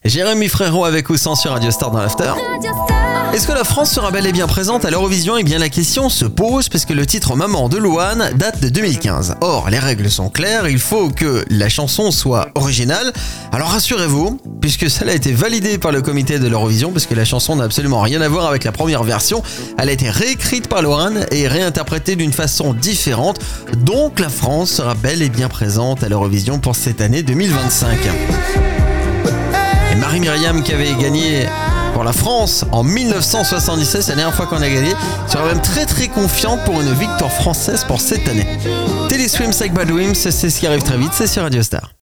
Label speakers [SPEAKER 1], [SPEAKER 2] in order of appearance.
[SPEAKER 1] Jérémy Frérot avec ou sans sur Radio Star dans l'After. Est-ce que la France sera bel et bien présente à l'Eurovision ? Eh bien la question se pose parce que le titre Maman de Louane date de 2015. Or, les règles sont claires, il faut que la chanson soit originale. Alors rassurez-vous, puisque cela a été validé par le comité de l'Eurovision, parce que la chanson n'a absolument rien à voir avec la première version, elle a été réécrite par Louane et réinterprétée d'une façon différente. Donc la France sera bel et bien présente à l'Eurovision pour cette année 2025. Et Marie-Myriam qui avait gagné pour la France en 1977, c'est la dernière fois qu'on a gagné, sera même très confiante pour une victoire française pour cette année. Télé Swim Sake Bad Dreams, c'est ce qui arrive très vite, c'est sur Radio Star.